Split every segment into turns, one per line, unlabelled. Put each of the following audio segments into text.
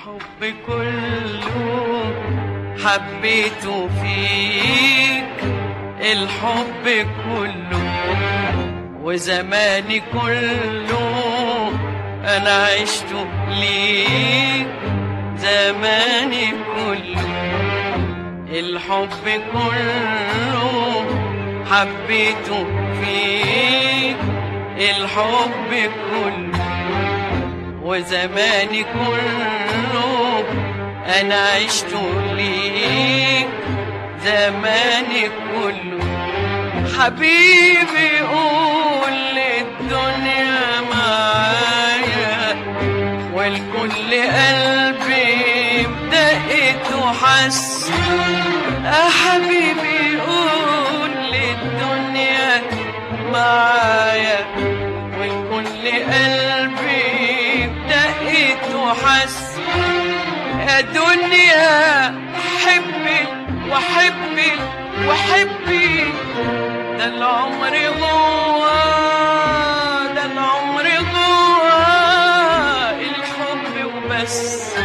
الحب كله حبيته فيك، الحب كله وزماني كله أنا عشته ليك، زماني كله الحب كله حبيته فيك، الحب كله وزماني كله أنا عشته ليك، زماني كله. حبيبي قول للدنيا معايا والكل قلبي بدقت وحس، حبيبي قول للدنيا معايا والكل قلبي بدقت وحس. يا دنيا حبي وحبي وحبي، ده العمر جوا، ده العمر جوا الحب وبس.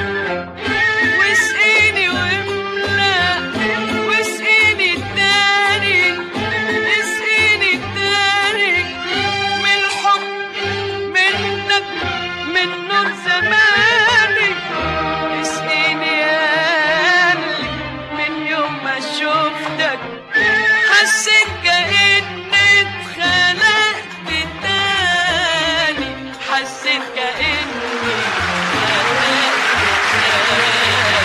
واسقيني واملأ واسقيني التاني، اسقيني التاني من الحب منك من نور زماني. اسقيني يا قلبي من يوم ما شفتك حسيت كأني اتخلقت تاني، حسيت كأني اتخلقت تاني.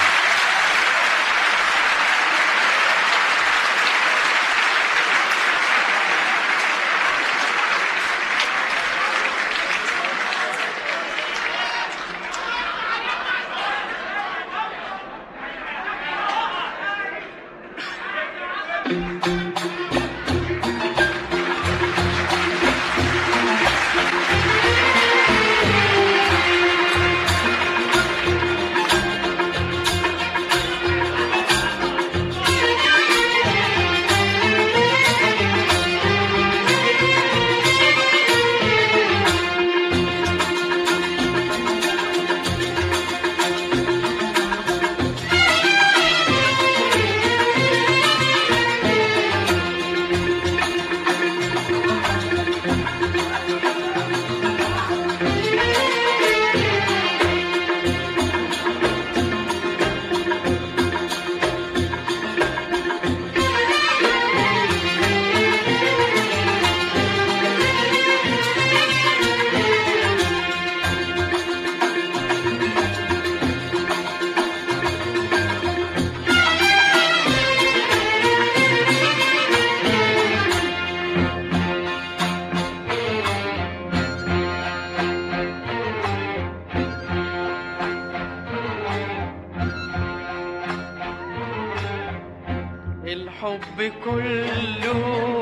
الحب كله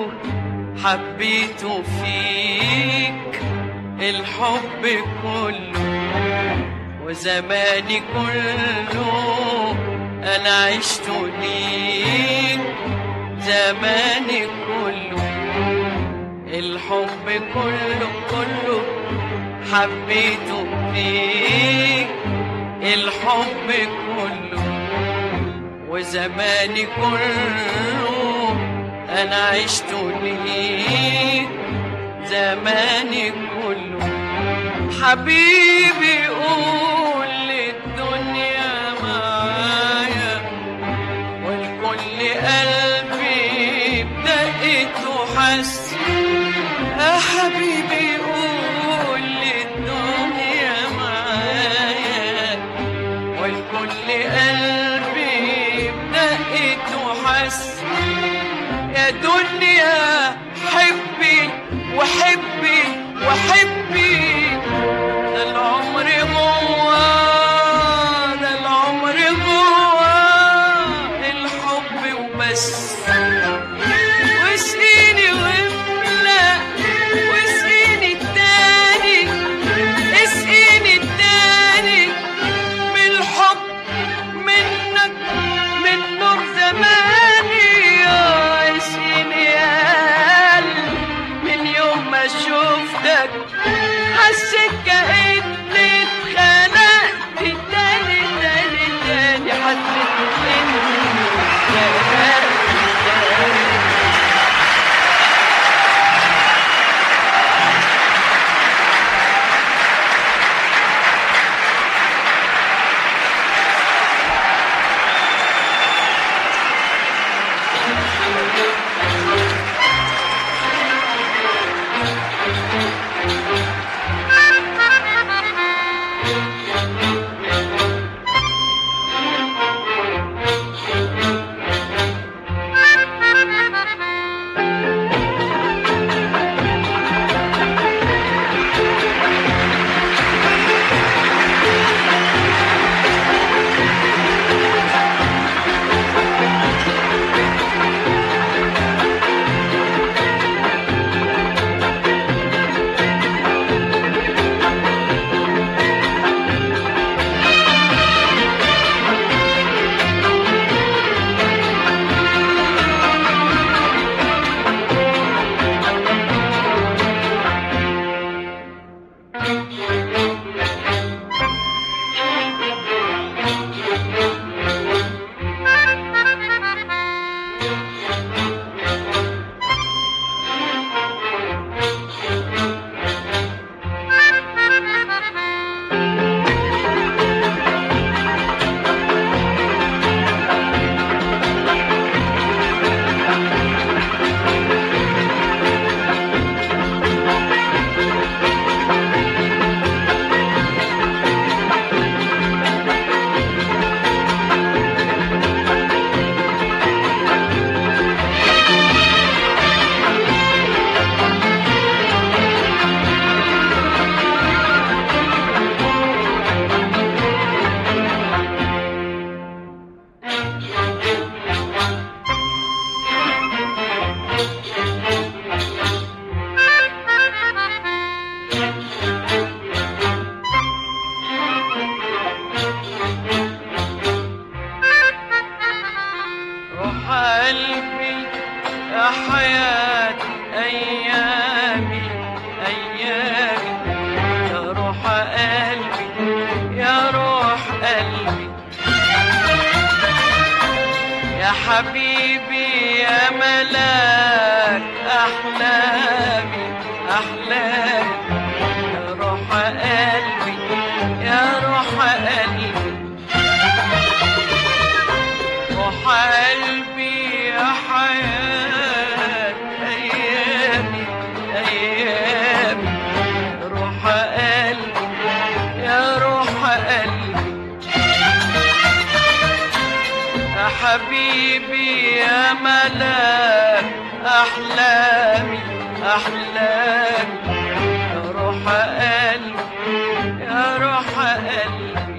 حبيته فيك، الحب كله وزماني كله أنا عشته ليك، زماني كله الحب كله كله حبيته فيك، الحب كله وزماني كله أنا عشته ليك، زماني كله. حبيبي قول للدنيا معايا والكل قلبي بدقت وحس، حبيبي قول للدنيا معايا والكل قلبي بدقت وحس. يا دنيا حبي وحبي وحبي، ده العمر جوا، ده العمر جوا الحب وبس. واسقيني واملأ واسقيني التاني، اسقيني التاني من الحب منك من نور زماني. اسقيني يا قلبي من يوم ما شفتك حسيت حبيبي يا ملاك أحلامي أحلامي يا روح قلبي يا روح قلبي روح قلبي يا حياة أيامي أيامي روح قلبي يا روح قلبي يا حبيبي يا ملاك أحلامي أحلامي يا روح قلبي يا روح قلبي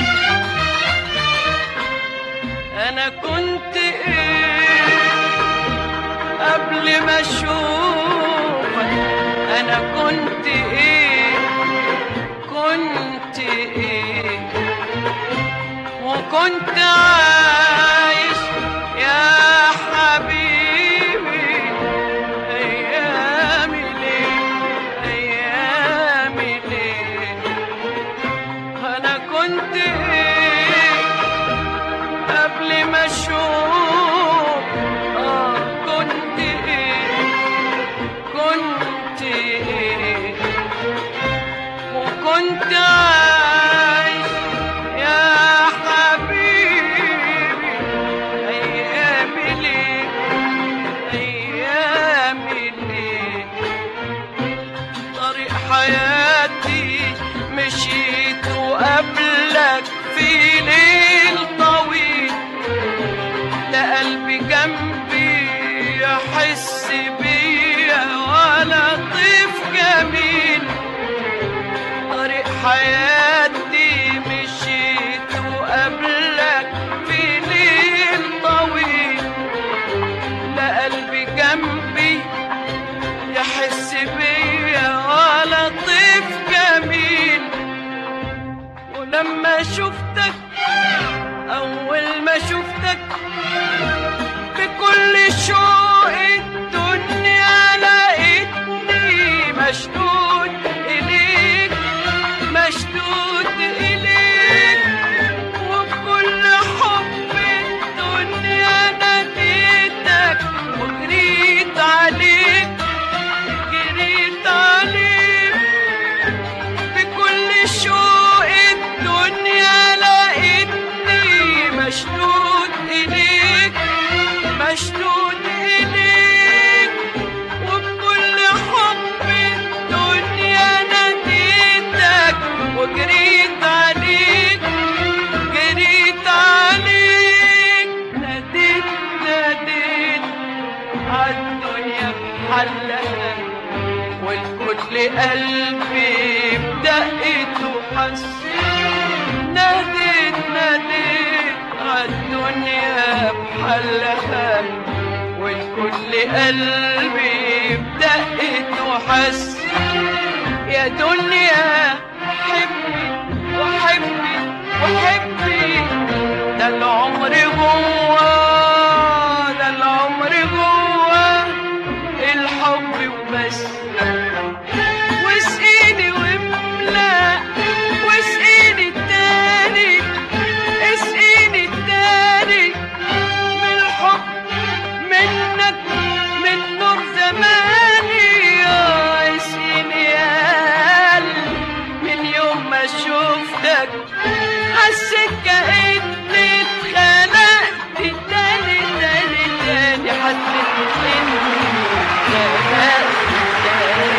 أنا كنت إيه قبل ما أشوفك أنا كنت إيه كنت إيه وكنت عايش يا حبيبي أيامي ليه أيامي ليه أنا كنت إيه قبل ما أشوف كنت إيه كنت إيه وكنت عايش يا حبيبي أيامي ليه أيامي ليه طريق حياتي مشيت وقبلك في ليل طويل لا قلبي جنبي يحس بيا ولا طيف جميل طريق حياتي مشيت وقبلك في ليل طويل لا قلبي جنبي يحس بيا ولا طيف جميل ولما شفتك أول ما شفتك بكل شوق الدنيا لقيتني مشدود إليك مشدود إليك وبكل حب الدنيا ناديتك وجريت عليك جريت عليك بكل شوق الدنيا لقيتني مشدود إليك مشدود إليك وبكل حب الدنيا ناديتك وجريت عليك جريت عليك ناديت ناديت عالدنيا بحلها والكل قلبي بدقته حس ناديت ناديت عالدنيا بحلها والكل قلبي بدقته حس يا دنيا حبي وحبي وحبي ده العمر جوا ده العمر جوا الحب وبس واسقيني واملأ واسقيني التاني اسقيني التاني من الحب منك من نور زماني اسقيني يا قلبي من يوم ما شفتك حسيت كأني اتخلقت تاني تاني تاني حسيت إني اتخلقت تاني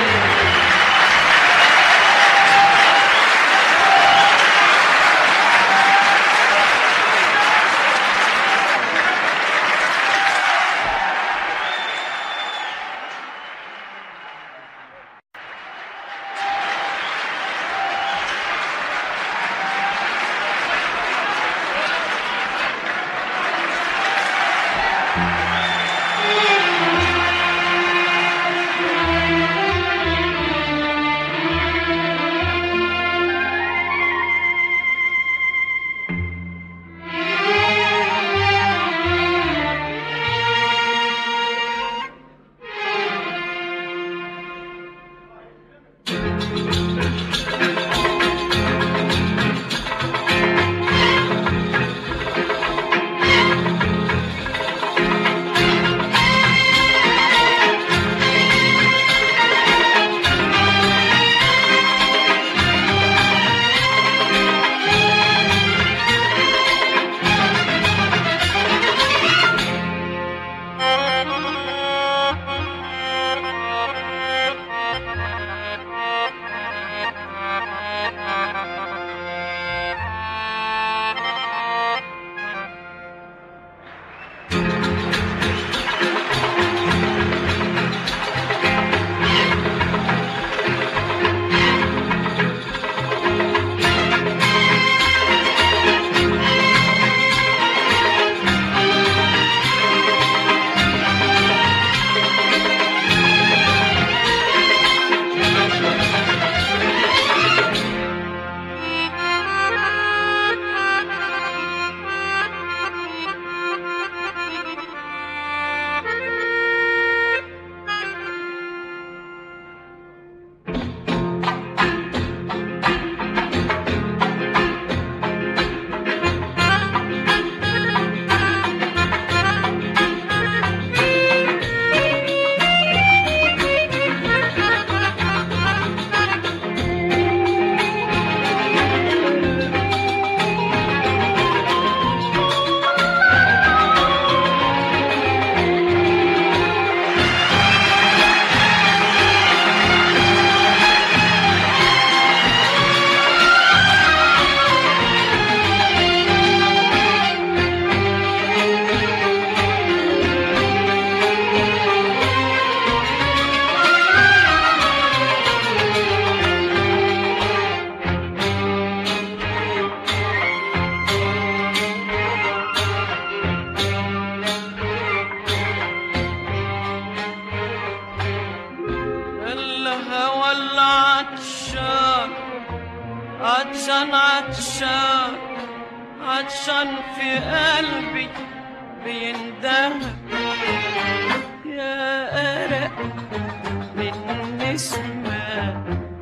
عطشان عطشان في قلبي بيندهك يا أرق من نسمة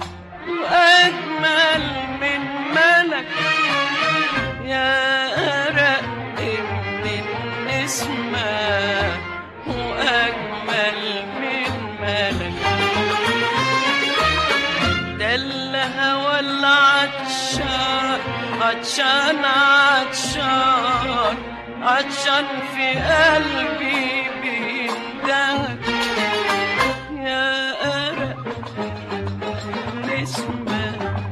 وأجمل من ملك يا أرق من نسمة وأجمل من ملك ده الهوى العطشان عطشان عطشان عطشان في قلبي بيندهك يا أرق نسمة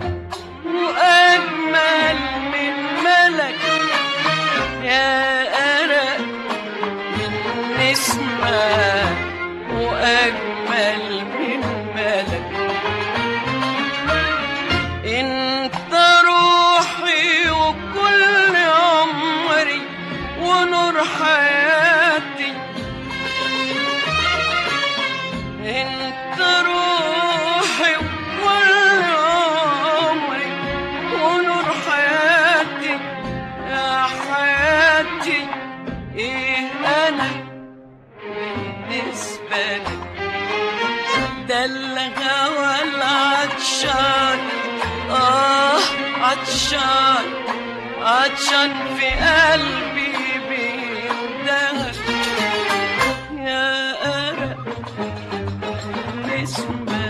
وأجمل من ملك يا أرق من نسمة وأجمل من ملك انت روحي وكل عمري ونور حياتي انت روحي وكل عمري ونور حياتي يا حياتي ايه انا بالنسبة لك ده الهوى العطشان عطشان عطشان في قلبي بيندهك يا أرق نسمة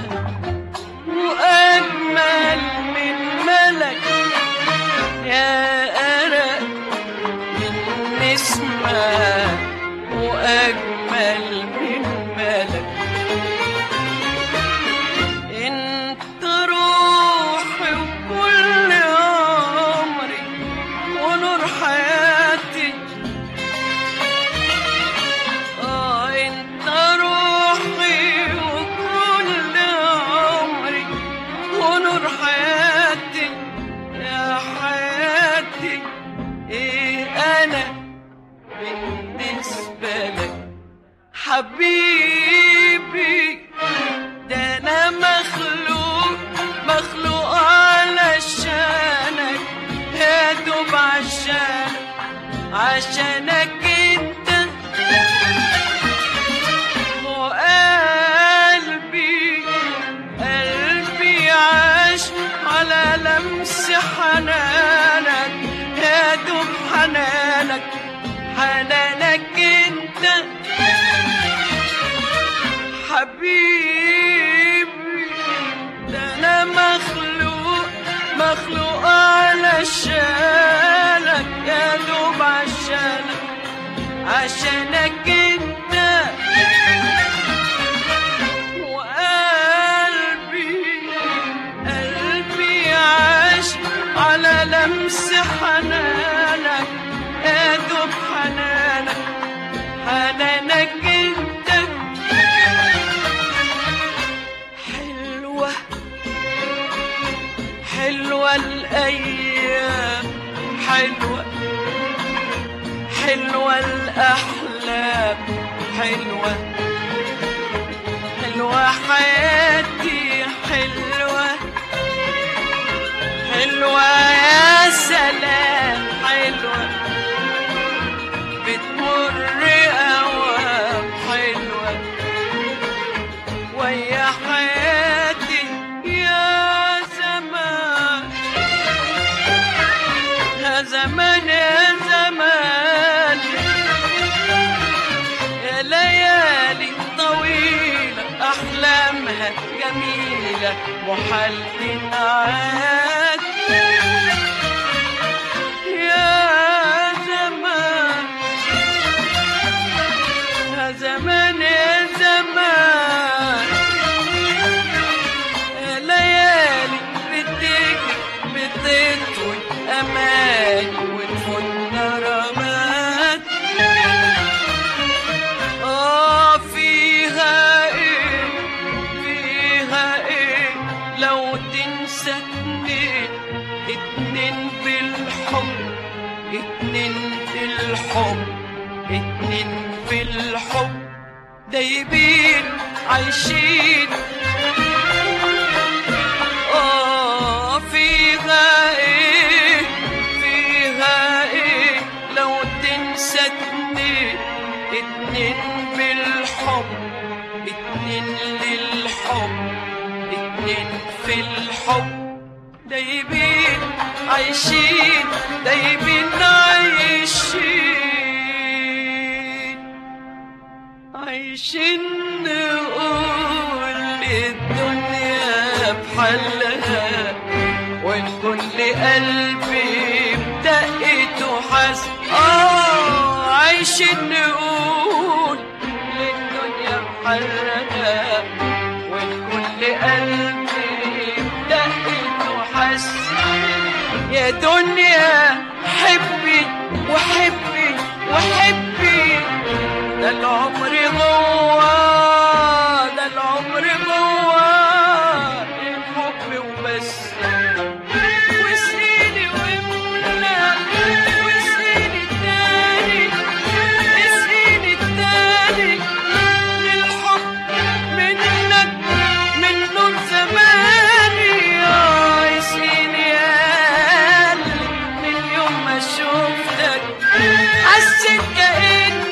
وأجمل من ملك يا أرق من نسمة وأجمل من ملك انت روحي وكل عمري ونور حياتي انت روحي وكل عمري ونور حياتي يا حياتي ايه انا بالنسبة لك حبيبي ده انا مخلوق علشانك يا دوب عشانك انت وقلبي عاش على لمس حنانك يا دوب حنانك انت حبيبي ده انا مخلوق علشانك يا دوب عشانك انت وقلبي عاش على لمس حنانك يا دوب حنانك انت حلوة الأيام حلوة الأحلام حلوة حياتي حلوة يا سلام حلوة بتمر أوام حلوة ويا حياتي يا زمان يا زمان يا ليالي طويلة أحلامها جميلة محال تنعاد يا زمان ليالي بتطوي أمان وتفوتنا رماد فيها ايه لو تنسى اتنين في الحب دايبين عايشين فيها ايه الحب دايبين عايشين دايبين عايشين نقول الدنيا بحلها والكل قلبي بدقت وحس عايشين نقول للدنيا بحلها والكل قلبي بدقت وحس يا دنيا حبي وحبي وحبي ده العمر جوا ده العمر جوا الحب وبس واسقيني واملا واسقيني التاني اسقيني التاني بالحب منك من نور زماني اسقيني يا قلبي من يوم ما شوفتك حسيت كأني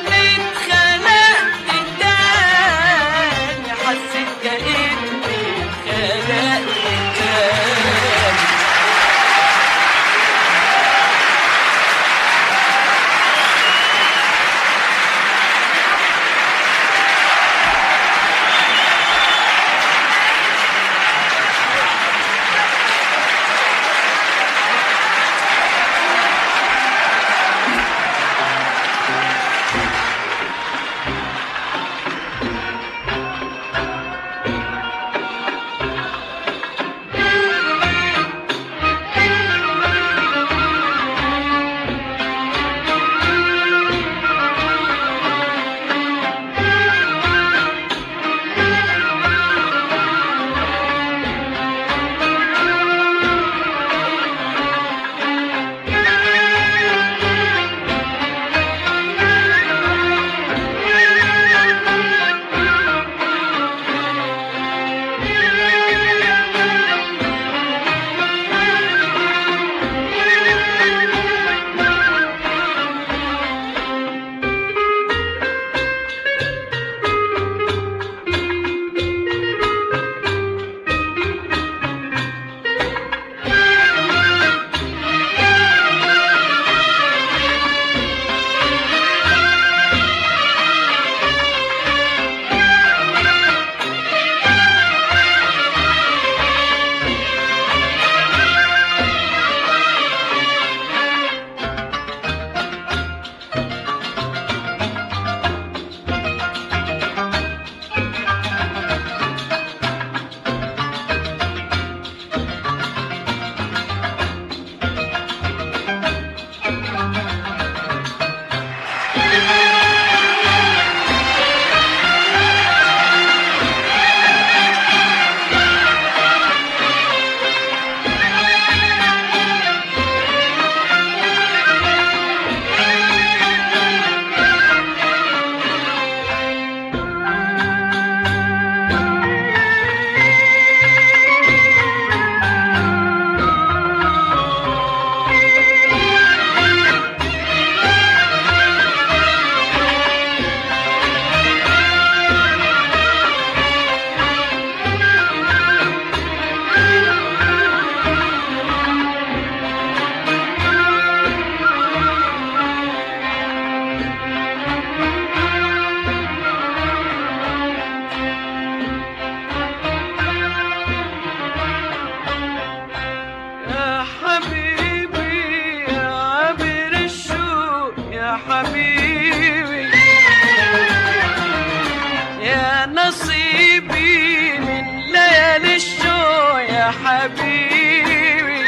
حبيبي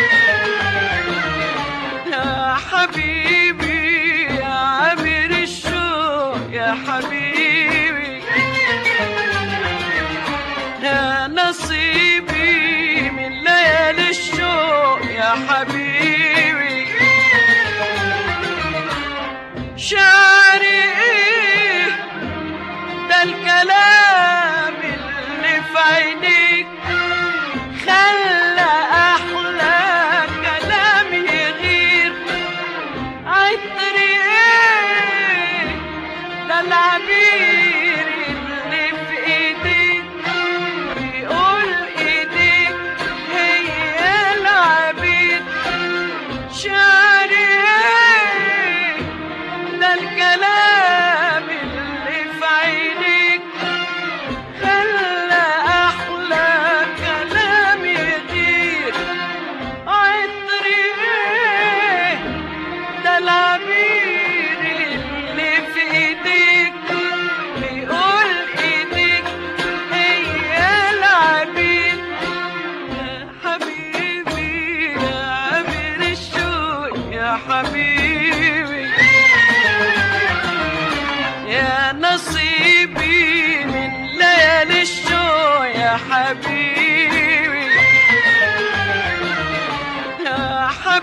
يا حبيبي يا عبر الشوق يا حبيبي يا نصيبي من ليالي الشوق يا حبيبي شعري ايه ده الكلام اللي في عينيك خلى احلى كلام يغير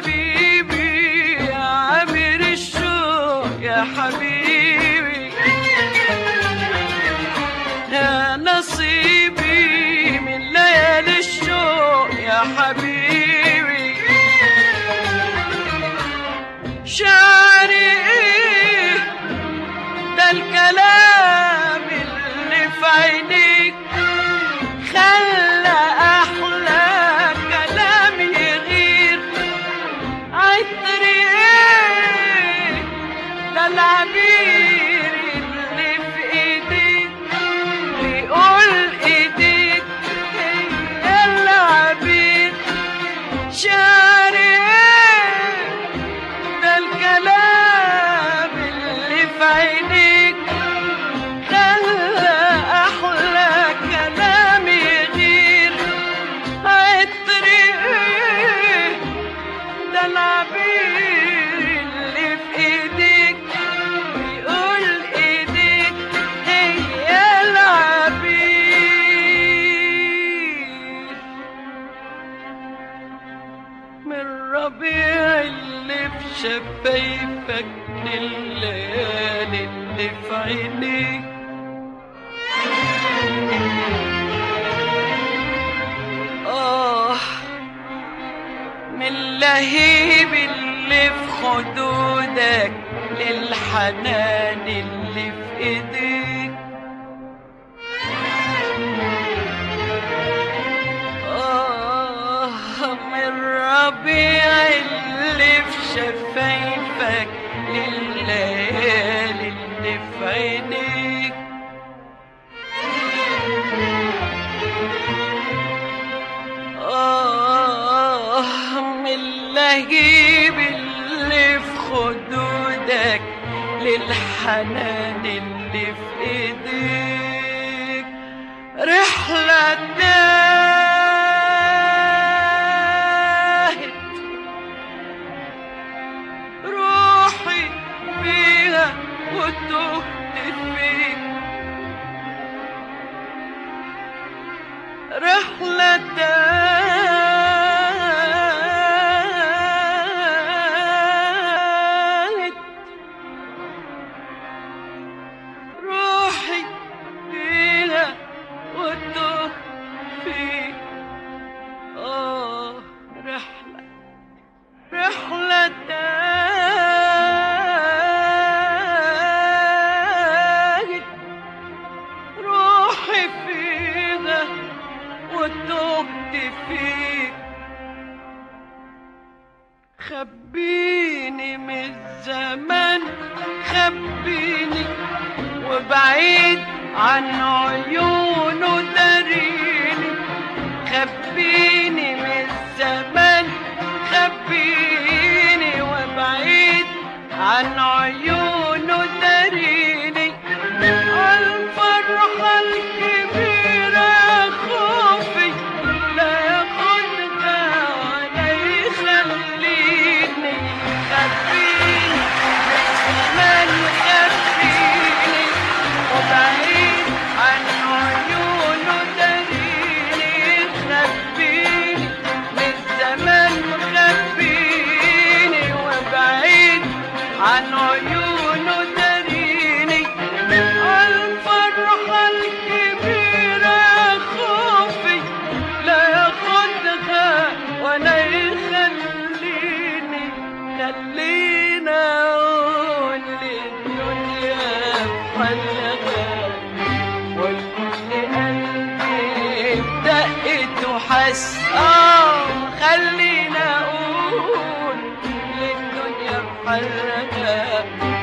حبيبي يا عامر الشوق يا حبيبي، يا نصيبي من ليالي الشوق يا حبيبي. شعري ايه ده الكلام اللي في عينيك خلى احلى كلام يغير. عطري ايه ده العبير اللي في ايديك بيقول ايديك هي العبير. شعري ايه ده الكلام اللي في عينيك خلى احلى كلام يغير. عطري ايه ده العبير اللي في ايديك بيقول ايديك هي العبير. من ربيع اللي في شفايفك لليالي اللي في عينيك من لهيب اللي في خدودك للحنان اللي في ايديك. من ربيع اللي في شفايفك لليالي اللي في عينيك. من لهيب اللي في خدودك للحنان اللي في ايديك. رحلة تاهت روحي فيها وتهت فيك. رحلة تاهت روحي فيها وتهت فيك. رحلة تاهت روحي فيها وتهت فيك. خبيني من الزمان خبيني وبعيد عن عيونه داريني. خبيني من الزمان خبيني وبعيد عن عيونه داريني. الفرحة الكبيرة خوفي لا ياخدها ولا يخليني. خبيني من الزمان خبيني وبعيد عن عيونه داريني. خبيني من الزمان خبيني وبعيد عن عيونه داريني. الفرحة الكبيرة خوفي لا ياخدها ولا يخليني. خلينا اقول للدنيا بحلقة والكل قلبي بدقت وحس. خلينا اقول للدنيا بحلقة